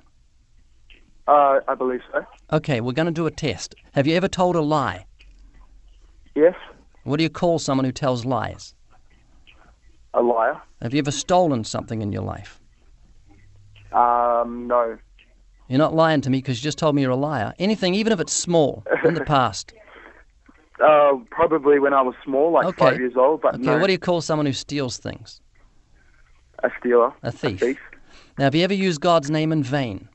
uh, I believe so. Okay, we're going to do a test. Have you ever told a lie? Yes, What do you call someone who tells lies? a liar. Have you ever stolen something in your life? Um, no. You're not lying to me because you just told me you're a liar. Anything, even if it's small, in the past. Uh, probably when I was small, like Okay. five years old, but Okay, no. what do you call someone who steals things? A stealer. A thief. A thief. Now, have you ever used God's name in vain?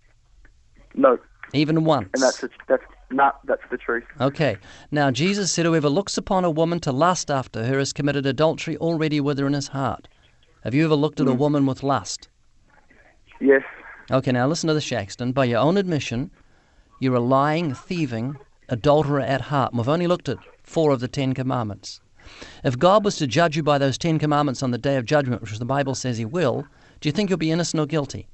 No. Even once? And that's, that's, not, that's the truth. Okay. Now, Jesus said, whoever looks upon a woman to lust after her has committed adultery already with her in his heart. Have you ever looked at a Mm. woman with lust? Yes. Okay, now listen to the Shaxton. By your own admission, you're a lying, thieving adulterer at heart. And we've only looked at four of the Ten Commandments. If God was to judge you by those Ten Commandments on the day of judgment, which the Bible says he will, do you think you'll be innocent or guilty?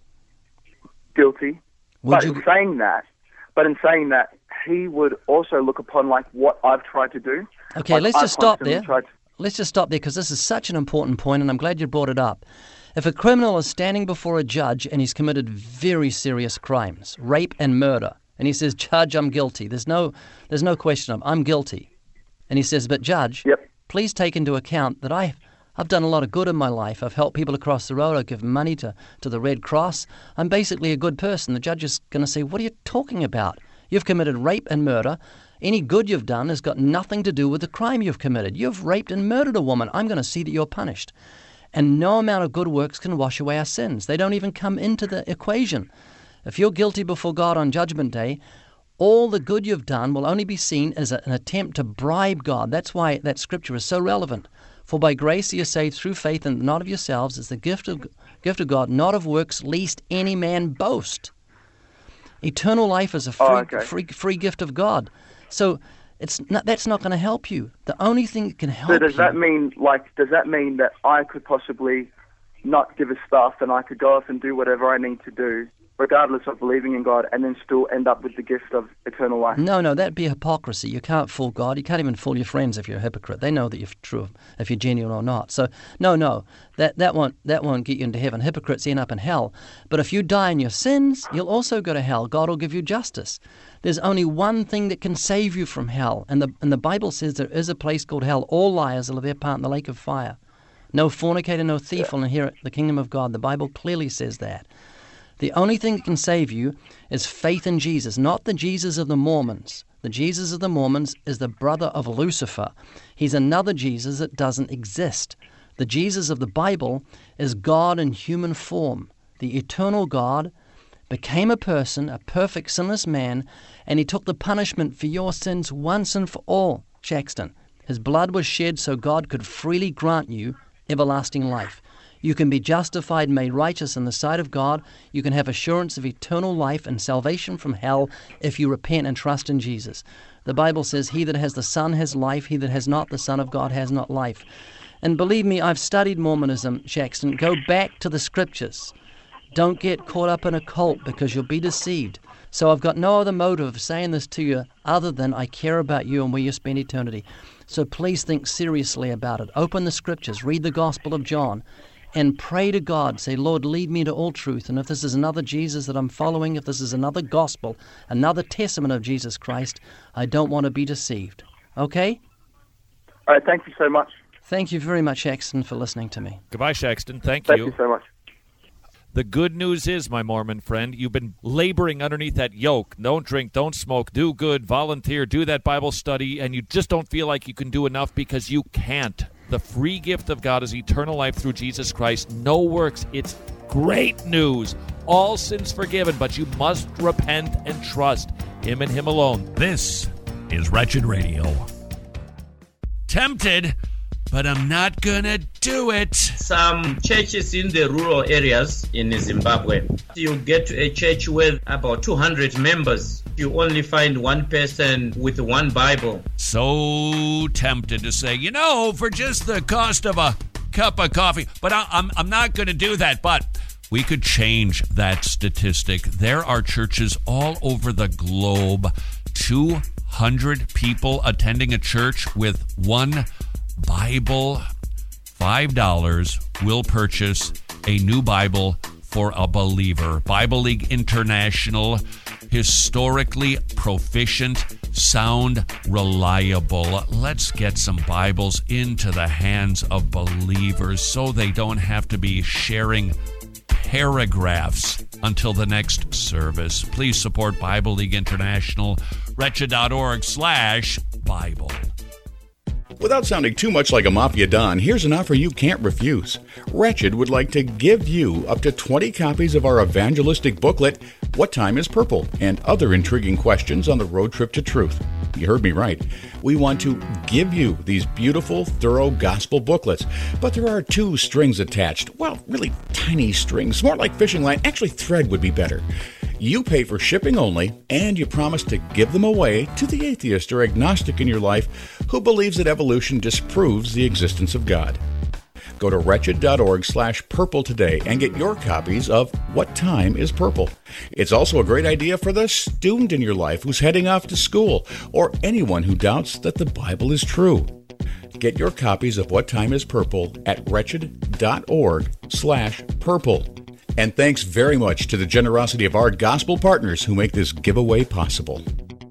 Guilty. Would but you- in saying that, but in saying that, he would also look upon like what I've tried to do. Okay, Like, let's I've just stop constantly there. tried to- Let's just stop there because this is such an important point, and I'm glad you brought it up. If a criminal is standing before a judge and he's committed very serious crimes, rape and murder, and he says, Judge, I'm guilty. There's no, there's no question of I'm guilty. And he says, but Judge, Yep. please take into account that I, I've done a lot of good in my life. I've helped people across the road. I've given money to, to the Red Cross. I'm basically a good person. The judge is going to say, what are you talking about? You've committed rape and murder. Any good you've done has got nothing to do with the crime you've committed. You've raped and murdered a woman. I'm going to see that you're punished. And no amount of good works can wash away our sins. They don't even come into the equation. If you're guilty before God on Judgment Day, all the good you've done will only be seen as a, an attempt to bribe God. That's why that scripture is so relevant. For by grace you are saved through faith, and not of yourselves. It's the gift of, gift of God, not of works, lest any man boast. Eternal life is a free, Oh, okay. free, free gift of God. So it's not, that's not going to help you. The only thing that can help So does you... that mean like does that mean that I could possibly not give a stuff and I could go off and do whatever I need to do, regardless of believing in God, and then still end up with the gift of eternal life? No, no, that'd be hypocrisy. You can't fool God. You can't even fool your friends if you're a hypocrite. They know that you're true, if you're genuine or not. So, no, no, that, that won't that won't get you into heaven. Hypocrites end up in hell. But if you die in your sins, you'll also go to hell. God will give you justice. There's only one thing that can save you from hell, and the and the Bible says there is a place called hell. All liars will have their part in the lake of fire. No fornicator, no thief will inherit the kingdom of God. The Bible clearly says that. The only thing that can save you is faith in Jesus, not the Jesus of the Mormons. The Jesus of the Mormons is the brother of Lucifer. He's another Jesus that doesn't exist. The Jesus of the Bible is God in human form. The eternal God became a person, a perfect sinless man, and he took the punishment for your sins once and for all, Shaxton. His blood was shed so God could freely grant you everlasting life. You can be justified, made righteous in the sight of God. You can have assurance of eternal life and salvation from hell if you repent and trust in Jesus. The Bible says, he that has the Son has life, he that has not the Son of God has not life. And believe me, I've studied Mormonism, Shaxton. Go back to the Scriptures. Don't get caught up in a cult because you'll be deceived. So I've got no other motive of saying this to you other than I care about you and where you spend eternity. So please think seriously about it. Open the Scriptures, read the Gospel of John, and pray to God. Say, Lord, lead me to all truth. And if this is another Jesus that I'm following, if this is another gospel, another testament of Jesus Christ, I don't want to be deceived. Okay? All right, thank you so much. Thank you very much, Shaxton, for listening to me. Goodbye, Shaxton. Thank, Thank you. you so much. The good news is, my Mormon friend, you've been laboring underneath that yoke. Don't drink, don't smoke, do good, volunteer, do that Bible study, and you just don't feel like you can do enough because you can't. The free gift of God is eternal life through Jesus Christ. No works. It's great news. All sins forgiven, but you must repent and trust Him and Him alone. This is Wretched Radio. Tempted, but I'm not gonna do it. Some churches in the rural areas in Zimbabwe, you get to a church with about two hundred members. You only find one person with one Bible. So tempted to say, you know, for just the cost of a cup of coffee. But I, I'm, I'm not going to do that. But we could change that statistic. There are churches all over the globe, two hundred people attending a church with one Bible. five dollars will purchase a new Bible for a believer. Bible League International, historically proficient, sound, reliable. Let's get some Bibles into the hands of believers so they don't have to be sharing paragraphs until the next service. Please support Bible League International, wretched.org slash Bible. Without sounding too much like a Mafia Don, here's an offer you can't refuse. Wretched would like to give you up to twenty copies of our evangelistic booklet, What Time is Purple? And other intriguing questions on the road trip to truth. You heard me right. We want to give you these beautiful, thorough gospel booklets, but there are two strings attached. Well, really tiny strings, more like fishing line. Actually, thread would be better. You pay for shipping only, and you promise to give them away to the atheist or agnostic in your life who believes that evolution disproves the existence of God. Go to wretched.org slash purple today and get your copies of What Time is Purple. It's also a great idea for the student in your life who's heading off to school or anyone who doubts that the Bible is true. Get your copies of What Time is Purple at wretched.org slash purple. And thanks very much to the generosity of our gospel partners who make this giveaway possible.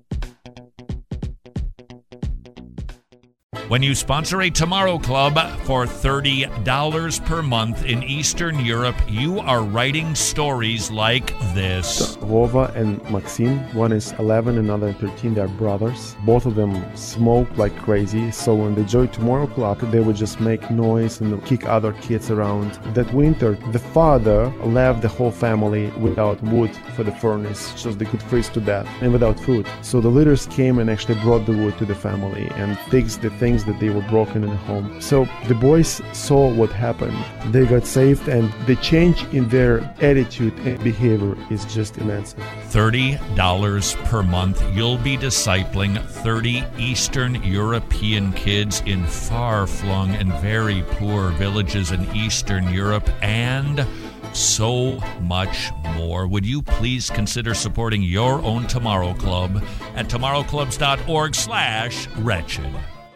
When you sponsor a Tomorrow Club for thirty dollars per month in Eastern Europe, you are writing stories like this. Vova and Maxim, one is eleven, another thirteen, they're brothers. Both of them smoke like crazy, so when they joined Tomorrow Club, they would just make noise and kick other kids around. That winter, the father left the whole family without wood for the furnace, so they could freeze to death, and without food. So the leaders came and actually brought the wood to the family and fixed the things that they were broken in the home. So the boys saw what happened. They got saved, and the change in their attitude and behavior is just immense. thirty dollars per month. You'll be discipling thirty Eastern European kids in far-flung and very poor villages in Eastern Europe, and so much more. Would you please consider supporting your own Tomorrow Club at tomorrowclubs.org slash wretched.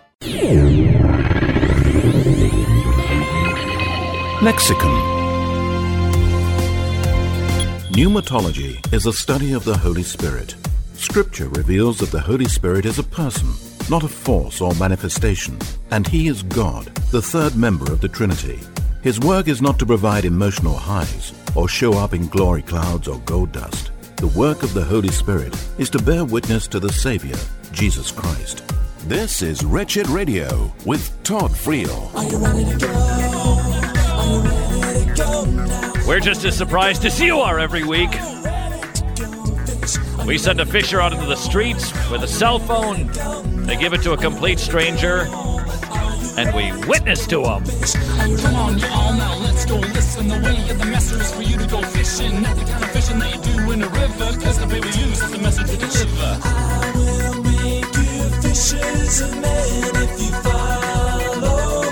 Lexicon. Pneumatology is a study of the Holy Spirit. Scripture reveals that the Holy Spirit is a person, not a force or manifestation, and He is God, the third member of the Trinity. His work is not to provide emotional highs or show up in glory clouds or gold dust. The work of the Holy Spirit is to bear witness to the Savior, Jesus Christ. This is Wretched Radio with Todd Friel. Are you ready to go? Are you ready to go now? We're just as surprised as you are every week. We send a fisher out into the streets with a cell phone. They give it to a complete stranger. and we witness to them. Come on, y'all, now let's go listen. The way of the master is for you to go fishing. Not the kind of fishing that you do in a river, because the way we use is the message to deliver. I will make you fishers of men if you follow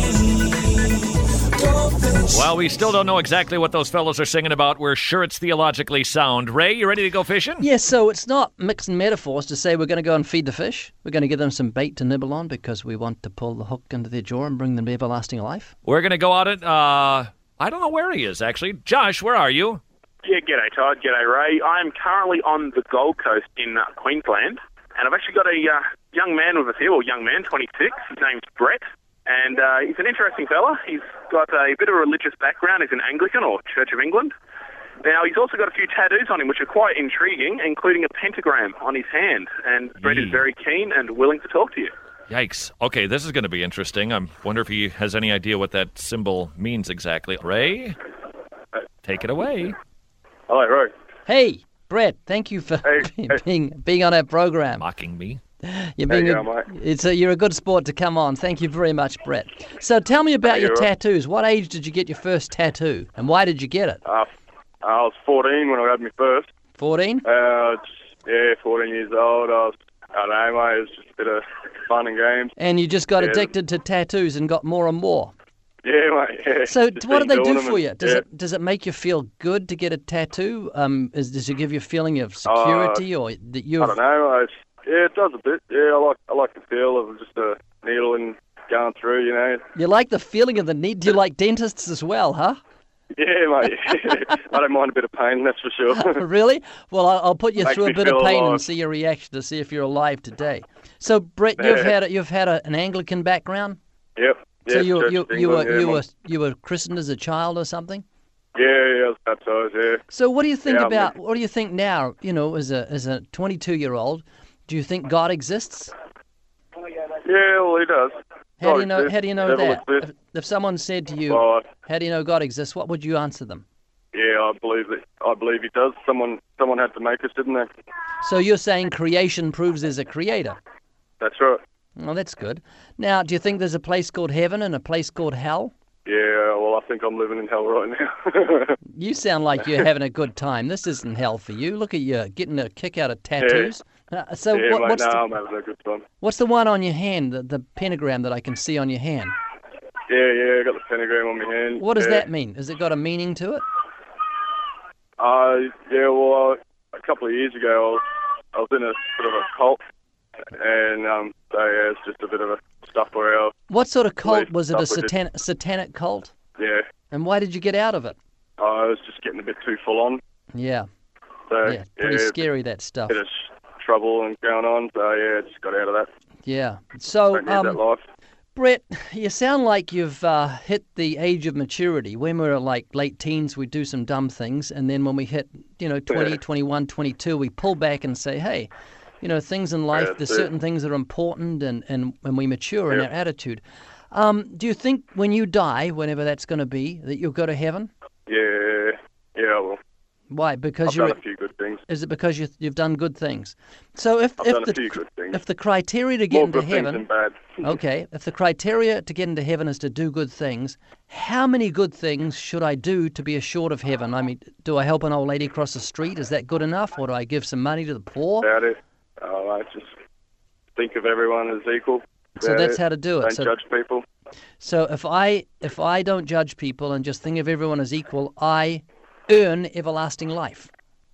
me. Go fish. Well, we still don't know exactly what those fellows are singing about. We're sure it's theologically sound. Ray, you ready to go fishing? Yes, so it's not mixing metaphors to say we're going to go and feed the fish. We're going to give them some bait to nibble on because we want to pull the hook into their jaw and bring them to everlasting life. We're going to go out at, uh, I don't know where he is, actually. Josh, where are you? Yeah, g'day, Todd. G'day, Ray. I'm currently on the Gold Coast in uh, Queensland, and I've actually got a uh, young man with us here, or young man, twenty-six. His name's Brett, and uh, he's an interesting fella. He's got a bit of a religious background. He's an Anglican, or Church of England. Now, he's also got a few tattoos on him, which are quite intriguing, including a pentagram on his hand, and Brett is very keen and willing to talk to you. Yikes. Okay, this is going to be interesting. I wonder if he has any idea what that symbol means exactly. Ray, take it away. Hello, Ray. Hey, Brett, thank you for hey, being being on our program. Mocking me. You're being you a, go, mate. It's a, you're a good sport to come on. Thank you very much, Brett. So tell me about Hey, your you're right. tattoos. What age did you get your first tattoo, and why did you get it? Uh, I was fourteen when I had my first. fourteen? Uh, just, yeah, fourteen years old. I was, I don't know, mate. It was just a bit of fun and games. And you just got Yeah. addicted to tattoos and got more and more. Yeah, mate. Yeah. So Just what do been they do doing them for and- you? Does yeah. it does it make you feel good to get a tattoo? Um, is, does it give you a feeling of security, Uh, or that you? I don't know. Mate. Yeah, it does a bit. Yeah, I like I like the feel of just a needle and going through. You know. You like the feeling of the need? Do you like dentists as well, huh? Yeah, mate. I don't mind a bit of pain, that's for sure. Really? Well, I'll, I'll put you Makes through a me bit of feel pain and alive. see your reaction to see if you're alive today. So, Brett, you've Yeah. had a, you've had a, an Anglican background. Yep. So Yep, you Church you of you were England, yeah, you my- were you were christened as a child or something. Yeah, yeah, I was baptised. Yeah. So what do you think Yeah, I'm- about what do you think now? You know, as a as a twenty-two year old, do you think God exists? Yeah, well, he does. How do God you know? exists. How do you know Devil that? exists. If, if someone said to you, Well, "How do you know God exists?" What would you answer them? Yeah, I believe that. I believe he does. Someone, someone had to make us, didn't they? So you're saying creation proves there's a creator. That's right. Well, that's good. Now, do you think there's a place called heaven and a place called hell? Yeah, well, I think I'm living in hell right now. You sound like you're having a good time. This isn't hell for you. Look at you getting a kick out of tattoos. Uh, so yeah, what, mate, what's no, the, I'm having a good time. what's the one on your hand? The, the pentagram that I can see on your hand. Yeah, yeah, I got the pentagram on my hand. What does yeah. that mean? Has it got a meaning to it? Uh, yeah, well, uh, a couple of years ago, I was, I was in a sort of a cult, and um, so yeah, it's just a bit of a stuff where I What sort of cult believe was it? A stuff we did. satan- satanic cult? Yeah, And why did you get out of it? I was just getting a bit too full on. Yeah, So yeah, pretty yeah, scary that stuff. bit of sh- trouble and going on. So yeah, just got out of that. Yeah. So, Don't need um, that life. Brett, you sound like you've uh, hit the age of maturity. When we were like late teens, we do some dumb things, and then when we hit, you know, twenty, Yeah. twenty-one, twenty-two, we pull back and say, hey, you know, things in life, Yeah, there's that's it. certain things that are important, and, and when we mature in Yeah. our attitude. Um, do you think when you die, whenever that's going to be, that you'll go to heaven? Yeah, yeah, well, Why? Because I've you're. done a few good things. Is it because you, you've done good things? So if I've if done the a few good things. if the criteria to get More into good heaven, things than bad. okay, if the criteria to get into heaven is to do good things, how many good things should I do to be assured of heaven? I mean, do I help an old lady cross the street? Is that good enough, or do I give some money to the poor? About it. Oh, I just think of everyone as equal. So About that's it. how to do it. Don't So- judge people. So if I if I don't judge people and just think of everyone as equal, I earn everlasting life.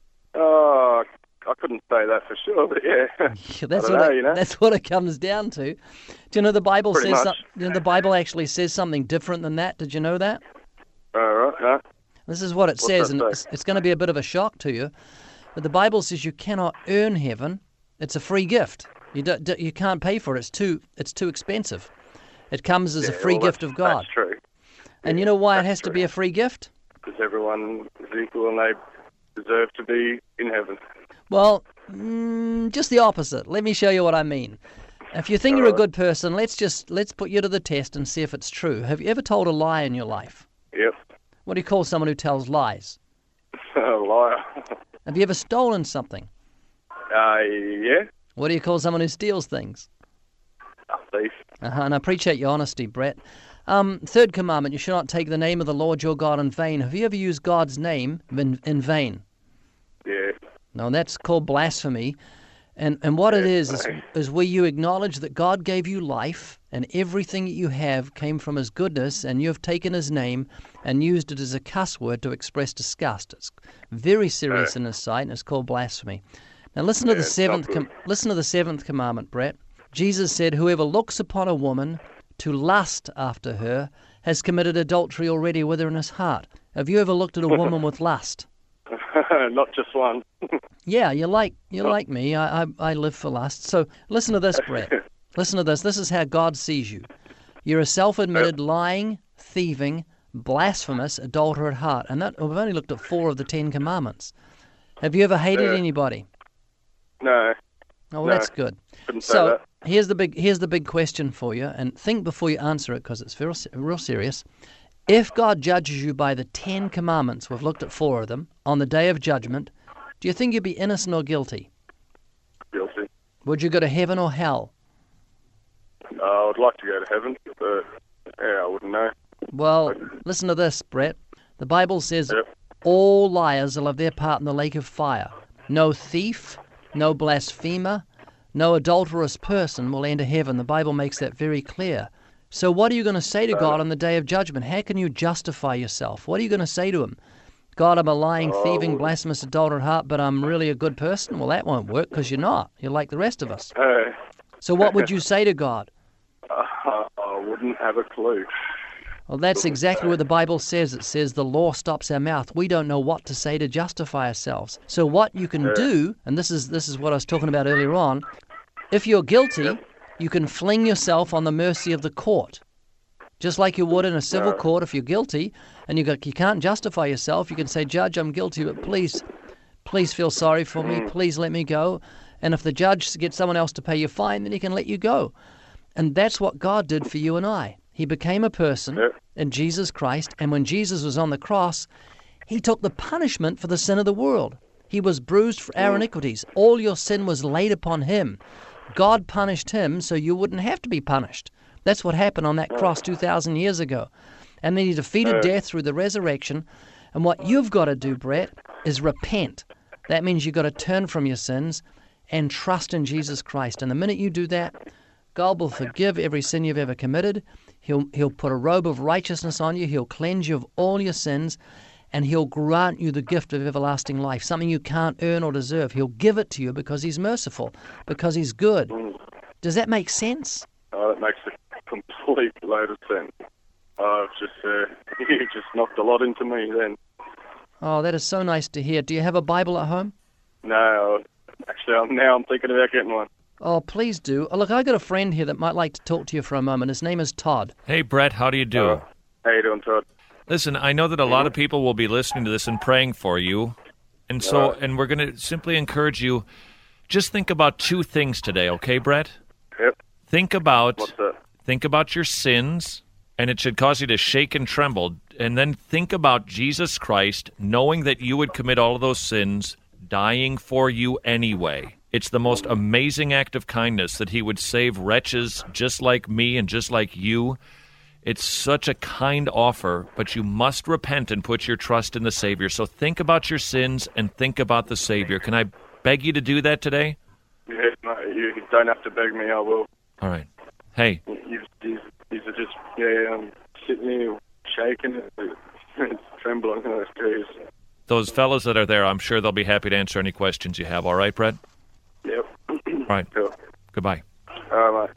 Oh, I couldn't say that for sure, but yeah. That's I don't what know, it, you know. that's what it comes down to. Do you know the Bible Pretty says much. some- you know, the Bible actually says something different than that? Did you know that? All right, no. This is what it What's says, that and say? it's, it's going to be a bit of a shock to you. But the Bible says you cannot earn heaven; it's a free gift. You do, do, you can't pay for it. It's too it's too expensive. It comes as a Yeah, free well, gift that's- of God. That's true. And you know why it has to be a free gift? Because everyone is equal and they deserve to be in heaven. Well, mm, just the opposite. Let me show you what I mean. If you think you're a good person, let's just let's put you to the test and see if it's true. Have you ever told a lie in your life? Yep. What do you call someone who tells lies? A liar. Have you ever stolen something? Uh, yeah. What do you call someone who steals things? A thief. Uh-huh, and I appreciate your honesty, Brett. Um, third commandment, you shall not take the name of the Lord your God in vain. Have you ever used God's name in, in vain? Yeah. No, that's called blasphemy. And and what it is, is is where you acknowledge that God gave you life and everything that you have came from His goodness, and you have taken His name and used it as a cuss word to express disgust. It's very serious in His sight, and it's called blasphemy. Now listen to the seventh. Com- listen to the seventh commandment, Brett. Jesus said, "Whoever looks upon a woman to lust after her has committed adultery already with her in his heart." Have you ever looked at a woman with lust? Not just one. Yeah, you're like you're like me. I, I I live for lust. So listen to this, Brett. Listen to this. This is how God sees you. You're a self-admitted lying, thieving, blasphemous adulterer at heart. And that we've only looked at four of the Ten Commandments. Have you ever hated Uh, anybody? No. Oh, well, no. that's good. Couldn't say So that. here's the big here's the big question for you, and think before you answer it because it's real real serious. If God judges you by the Ten Commandments, we've looked at four of them, on the day of judgment, do you think you'd be innocent or guilty? Guilty. Would you go to heaven or hell? Uh, I would like to go to heaven, but yeah, I wouldn't know. Well, listen to this, Brett. The Bible says all liars will have their part in the lake of fire. No thief, no blasphemer, no adulterous person will enter heaven. The Bible makes that very clear. So what are you going to say to God on the day of judgment? How can you justify yourself? What are you going to say to Him? God, I'm a lying, thieving, blasphemous, adulterer at heart, but I'm really a good person? Well, that won't work because you're not. You're like the rest of us. Uh, So what would you say to God? uh, I wouldn't have a clue. Well, that's exactly what the Bible says. It says the law stops our mouth. We don't know what to say to justify ourselves. So what you can do, and this is this is what I was talking about earlier on, if you're guilty, you can fling yourself on the mercy of the court. Just like you would in a civil court if you're guilty, and you got, you can't justify yourself, you can say, Judge, I'm guilty, but please, please feel sorry for me. Please let me go. And if the judge gets someone else to pay your fine, then he can let you go. And that's what God did for you and I. He became a person in Jesus Christ, and when Jesus was on the cross, He took the punishment for the sin of the world. He was bruised for our iniquities. All your sin was laid upon Him. God punished Him so you wouldn't have to be punished. That's what happened on that cross two thousand years ago. And then He defeated death through the resurrection. And what you've got to do, Brett, is repent. That means you've got to turn from your sins and trust in Jesus Christ. And the minute you do that, God will forgive every sin you've ever committed. He'll, he'll put a robe of righteousness on you. He'll cleanse you of all your sins. And He'll grant you the gift of everlasting life, something you can't earn or deserve. He'll give it to you because He's merciful, because He's good. Does that make sense? Oh, that makes a complete load of sense. I've just, uh, you just knocked a lot into me then. Oh, that is so nice to hear. Do you have a Bible at home? No, actually, I'm, now I'm thinking about getting one. Oh, please do. Oh, look, I got a friend here that might like to talk to you for a moment. His name is Todd. Hey, Brett, how do you do? Uh, how you doing, Todd? Listen, I know that a lot of people will be listening to this and praying for you. And so, and we're going to simply encourage you, just think about two things today, okay, Brett? Yep. Think about, What's that? think about your sins, and it should cause you to shake and tremble. And then think about Jesus Christ, knowing that you would commit all of those sins, dying for you anyway. It's the most amazing act of kindness that He would save wretches just like me and just like you. It's such a kind offer, but you must repent and put your trust in the Savior. So think about your sins and think about the Savior. Can I beg you to do that today? Yeah, no, you don't have to beg me, I will. All right. Hey. You, these, these are just, yeah, I'm sitting here shaking and trembling. Oh, geez. Those fellas that are there, I'm sure they'll be happy to answer any questions you have. All right, Brett? Yep. All right. Cool. Goodbye. All right, mate.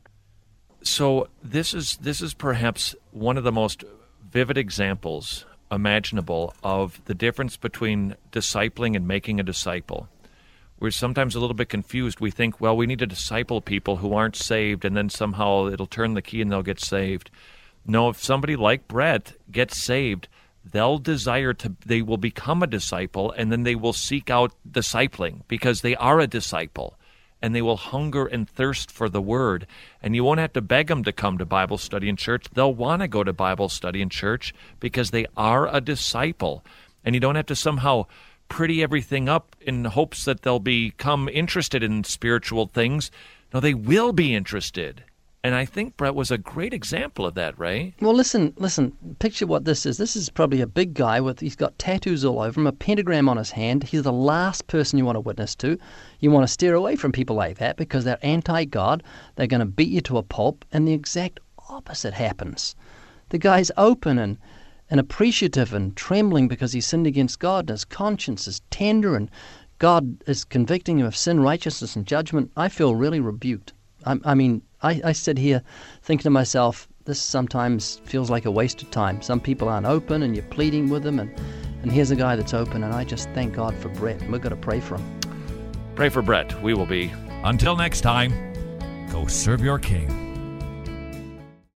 So this is this is perhaps one of the most vivid examples imaginable of the difference between discipling and making a disciple. We're sometimes a little bit confused. We think, well, we need to disciple people who aren't saved, and then somehow it'll turn the key and they'll get saved. No, if somebody like Brett gets saved, they'll desire to, they will become a disciple, and then they will seek out discipling because they are a disciple. And they will hunger and thirst for the Word. And you won't have to beg them to come to Bible study in church. They'll want to go to Bible study in church because they are a disciple. And you don't have to somehow pretty everything up in hopes that they'll become interested in spiritual things. No, they will be interested. And I think Brett was a great example of that, Ray. Well, listen, listen, picture what this is. This is probably a big guy with, he's got tattoos all over him, a pentagram on his hand. He's the last person you want to witness to. You want to steer away from people like that because they're anti-God. They're going to beat you to a pulp, and the exact opposite happens. The guy's open and, and appreciative and trembling because he sinned against God, and his conscience is tender, and God is convicting him of sin, righteousness, and judgment. I feel really rebuked. I, I mean, I, I sit here thinking to myself, this sometimes feels like a waste of time. Some people aren't open, and you're pleading with them, and, and here's a guy that's open, and I just thank God for Brett, and we're going to pray for him. Pray for Brett. We will be. Until next time, go serve your King.